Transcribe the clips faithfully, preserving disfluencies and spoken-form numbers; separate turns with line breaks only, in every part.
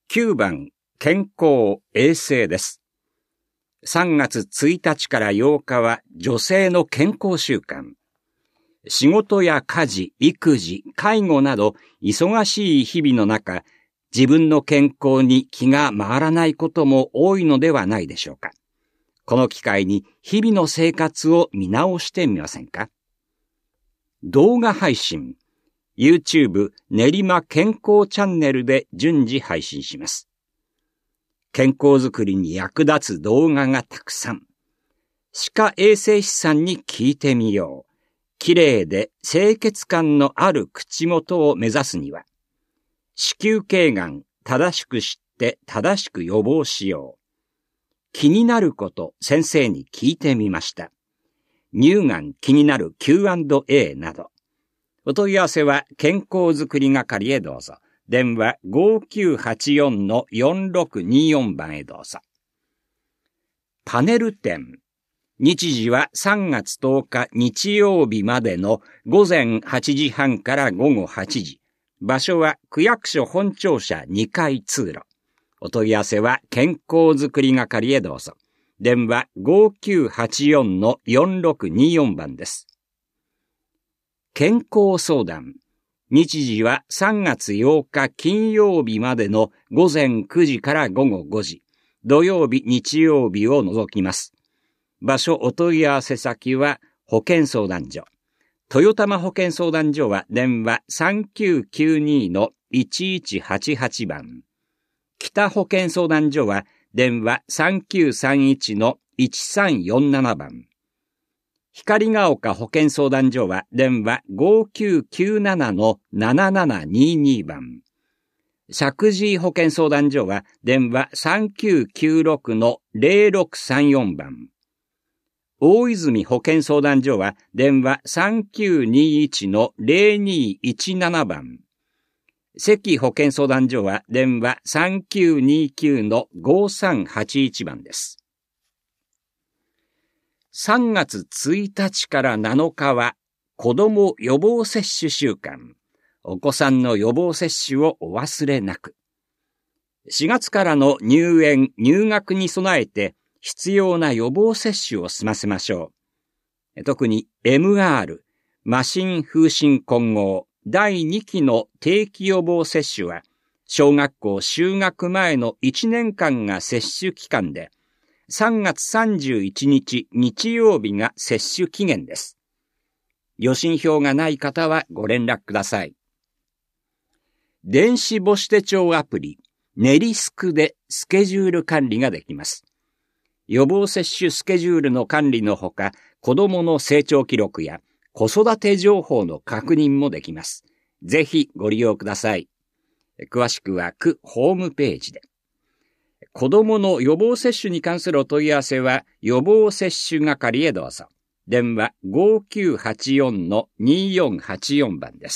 きゅうばん、健康衛生です。さんがつついたちからようかは女性の健康週間。仕事や家事、育児、介護など忙しい日々の中、自分の健康に気が回らないことも多いのではないでしょうか。この機会に日々の生活を見直してみませんか。動画配信、YouTube 練馬健康チャンネルで順次配信します。健康づくりに役立つ動画がたくさん。歯科衛生士さんに聞いてみよう。きれいで清潔感のある口元を目指すには、子宮頸がん正しく知って正しく予防しよう。気になること先生に聞いてみました。乳がん気になる キューアンドエー など。お問い合わせは健康づくり係へどうぞ。電話 ごきゅうはちよんのよんろくによん 番へどうぞ。パネル展。日時はさんがつとおか日曜日までのごぜんはちじはんからごごはちじ。場所は区役所本庁舎にかい通路。お問い合わせは健康づくり係へどうぞ。電話 ごきゅうはちよんのよんろくによん 番です。健康相談。日時はさんがつようか金曜日までのごぜんくじからごごごじ。土曜日、日曜日を除きます。場所お問い合わせ先は保健相談所。豊玉保健相談所は電話 さんきゅうきゅうにのいちいちはちはち 番。北保健相談所は電話 さんきゅうさんいちのいちさんよんなな 番。光が丘保健相談所は電話 ごきゅうきゅうななのななななにに 番。石神井保健相談所は電話 さんきゅうきゅうろくのぜろろくさんよん 番。大泉保健相談所は電話 さんきゅうにいちのぜろにいちなな 番。関保健相談所は電話 さんきゅうにきゅうのごさんはちいち 番です。さんがつついたちからなのかは子ども予防接種週間。お子さんの予防接種をお忘れなく。しがつからの入園・入学に備えて必要な予防接種を済ませましょう。特に エムアール、麻疹風疹混合だいにきの定期予防接種は小学校就学前のいちねんかんが接種期間で、さんがつさんじゅういちにち日曜日が接種期限です。予診票がない方はご連絡ください。電子母子手帳アプリ、ネリスクでスケジュール管理ができます。予防接種スケジュールの管理のほか、子どもの成長記録や子育て情報の確認もできます。ぜひご利用ください。詳しくは区ホームページで。子どもの予防接種に関するお問い合わせは予防接種係へどうぞ。電話 ごきゅうはちよんのによんはちよん 番です。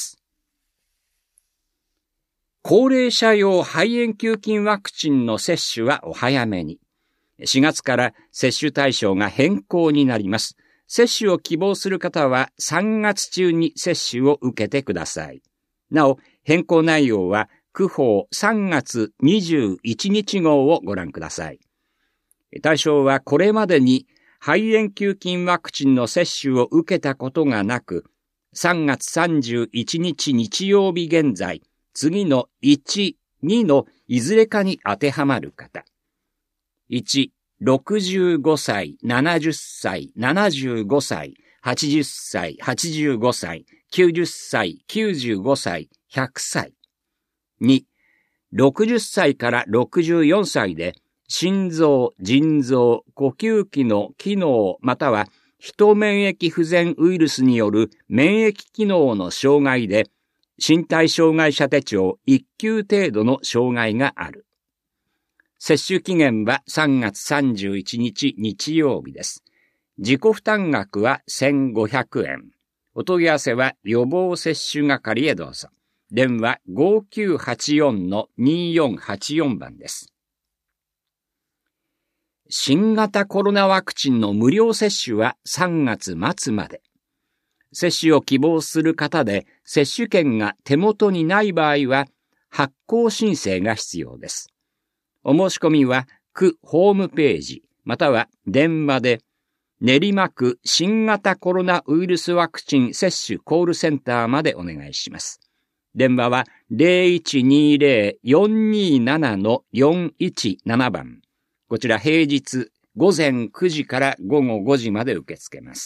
高齢者用肺炎球菌ワクチンの接種はお早めに。しがつから接種対象が変更になります。接種を希望する方はさんがつちゅうに接種を受けてください。なお、変更内容は区報さんがつにじゅういちにち号をご覧ください。対象はこれまでに肺炎球菌ワクチンの接種を受けたことがなく、さんがつさんじゅういちにち日曜日現在、次のいち、にのいずれかに当てはまる方。いち、ろくじゅうごさい、ななじゅっさい、ななじゅうごさい、はちじゅっさい、はちじゅうごさい、きゅうじゅっさい、きゅうじゅうごさい、ひゃくさい。に、ろくじゅっさいからろくじゅうよんさいで心臓、腎臓、呼吸器の機能または非免疫不全ウイルスによる免疫機能の障害で身体障害者手帳いっきゅう程度の障害がある。接種期限はさんがつさんじゅういちにち日曜日です。自己負担額はせんごひゃくえん。お問い合わせは予防接種係へどうぞ。電話 ごきゅうはちよんのによんはちよん 番です。新型コロナワクチンの無料接種はさんがつまつまで。接種を希望する方で接種券が手元にない場合は発行申請が必要です。 お申し込みは区ホームページまたは電話で練馬区新型コロナウイルスワクチン接種コールセンターまでお願いします。電話は ゼロいちにゼロ よんにーなな よんいちなな 番。こちら平日午前くじから午後ごじまで受け付けます。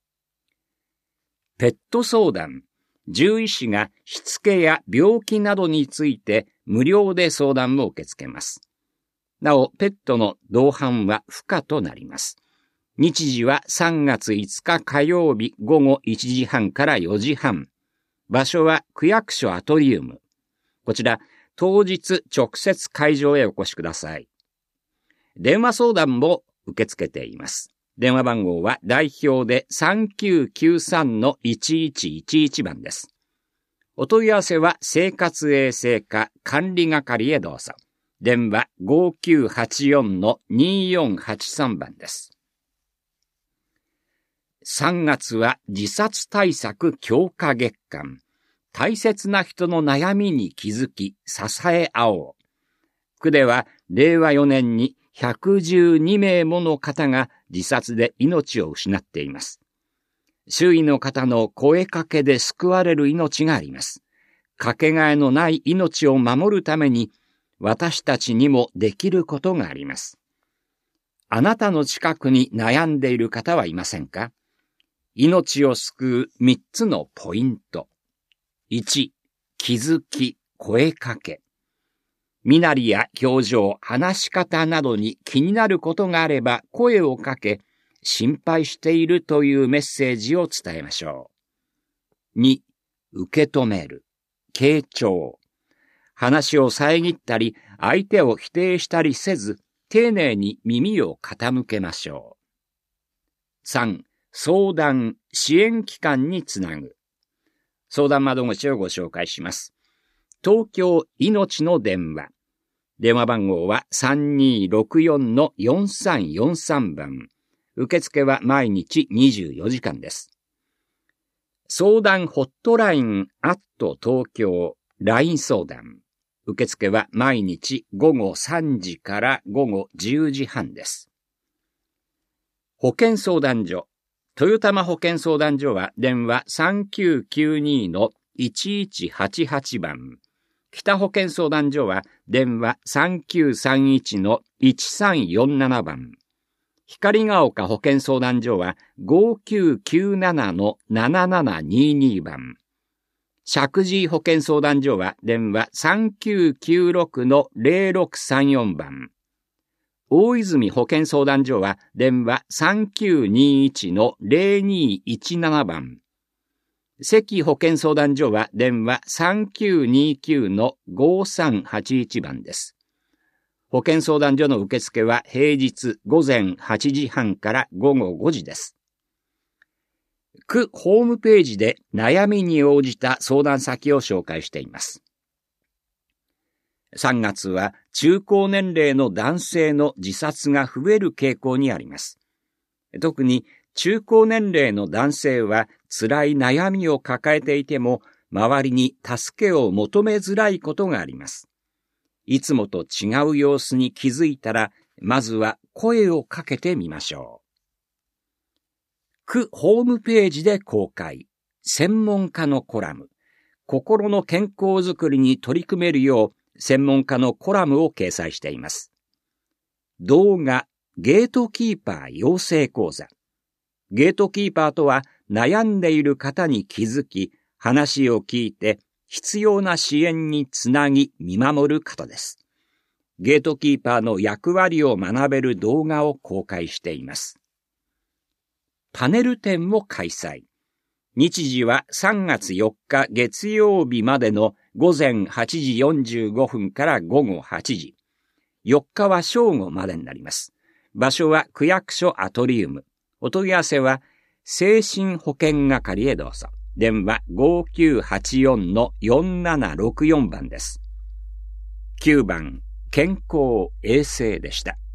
ペット相談。獣医師がしつけや病気などについて無料で相談を受け付けます。なお、ペットの同伴は不可となります。日時はさんがついつか火曜日午後いちじはんからよじはん。場所は区役所アトリウム。こちら、当日直接会場へお越しください。電話相談も受け付けています。電話番号は代表で さんきゅうきゅうさん いちいちいちいち 番です。お問い合わせは生活衛生課管理係へどうぞ。電話 ごきゅうはちよん にーよんはちさん 番です。さんがつは自殺対策強化月間。大切な人の悩みに気づき支え合おう。区ではれいわよねんにひゃくじゅうにめいもの方が自殺で命を失っています。周囲の方の声かけで救われる命があります。かけがえのない命を守るために私たちにもできることがあります。あなたの近くに悩んでいる方はいませんか？命を救うみっつのポイント。いち、気づき、声かけ。身なりや表情、話し方などに気になることがあれば声をかけ、心配しているというメッセージを伝えましょう。に、受け止める。傾聴。話を遮ったり、相手を否定したりせず、丁寧に耳を傾けましょう。さん、相談、支援機関につなぐ。相談窓口をご紹介します。東京いのちの電話。電話番号は さんにーろくよん よんさんよんさん 番。受付は毎日にじゅうよじかんです。相談ホットラインアット東京 ライン 相談。受付は毎日ごごさんじからごごじゅうじはんです。保健相談所。豊玉保健相談所は電話 さんきゅうきゅうに いちいちはちはち 番。北保健相談所は電話 さんきゅうさんいち いちさんよんなな 番。光が丘保健相談所はごきゅうきゅうなな ななななにに 番。石神井保健相談所は電話 さんきゅうきゅうろく ぜろろくさんよん 番。大泉保健相談所は電話 さんきゅうにいち ぜろにいちなな 番。関保健相談所は電話 さんきゅうにきゅう ごさんはちいち 番です。保健相談所の受付は平日午前はちじはんからごごごじです。区ホームページで悩みに応じた相談先を紹介しています。さんがつは中高年齢の男性の自殺が増える傾向にあります。特に中高年齢の男性は辛い悩みを抱えていても周りに助けを求めづらいことがあります。いつもと違う様子に気づいたらまずは声をかけてみましょう。区ホームページで公開、専門家のコラム、心の健康づくりに取り組めるよう専門家のコラムを掲載しています。動画、ゲートキーパー養成講座。ゲートキーパーとは悩んでいる方に気づき、話を聞いて必要な支援につなぎ見守る方です。ゲートキーパーの役割を学べる動画を公開しています。パネル展も開催。日時はさんがつよっか月曜日までのごぜんはちじよんじゅうごふんからごごはちじ。よっかは正午までになります。場所は区役所アトリウム。お問い合わせは精神保健係へどうぞ。電話 ごきゅうはちよん よんななろくよん 番です。きゅうばん、健康衛生でした。